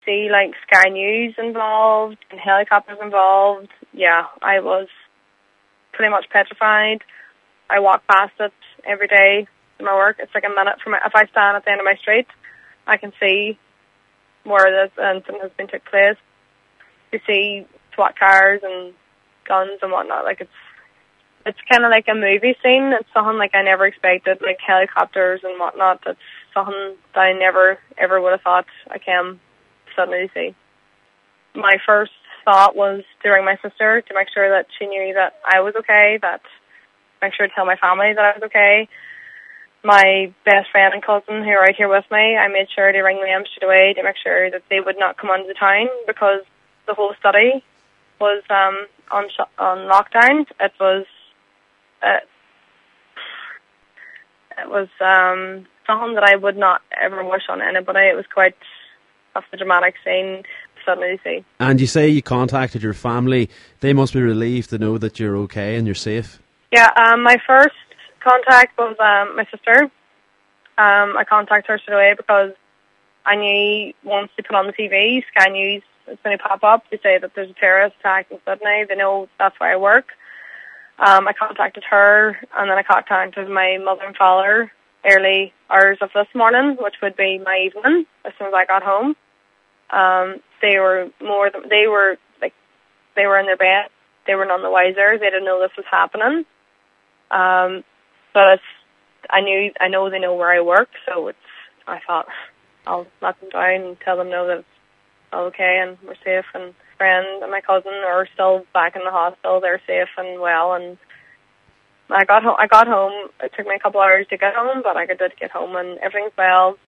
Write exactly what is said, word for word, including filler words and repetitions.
see like Sky News involved and helicopters involved, yeah, I was pretty much petrified. I walk past it every day to my work. It's like a minute from my, if I stand at the end of my street, I can see where this incident has been took place. You see SWAT cars and guns and whatnot. Like it's it's kind of like a movie scene. It's something like I never expected, like helicopters and whatnot. It's something that I never ever would have thought I came suddenly see. My first thought was to ring my sister to make sure that she knew that I was okay, that make sure to tell my family that I was okay. My best friend and cousin who are right here with me, I made sure to ring them straight away to make sure that they would not come onto the town because the whole study was um, on sh- on lockdown. It was uh, it was um, something that I would not ever wish on anybody. It was quite a dramatic scene to suddenly see. And you say you contacted your family. They must be relieved to know that you're okay and you're safe. Yeah, um, my first contact was um, my sister. Um, I contacted her straight away because I knew once they put on the T V, Sky News is going to pop up to say that there's a terrorist attack in Sydney. They know that's where I work. Um, I contacted her, and then I contacted my mother and father early hours of this morning, which would be my evening as soon as I got home. Um, they were more than, they were like they were in their bed. They were none the wiser. They didn't know this was happening. Um, but it's, I knew I know they know where I work, so it's. I thought I'll let them down and tell them know that it's all okay and we're safe. And friend and my cousin are still back in the hospital. They're safe and well. And I got home. I got home. It took me a couple hours to get home, but I did get home, and everything's well.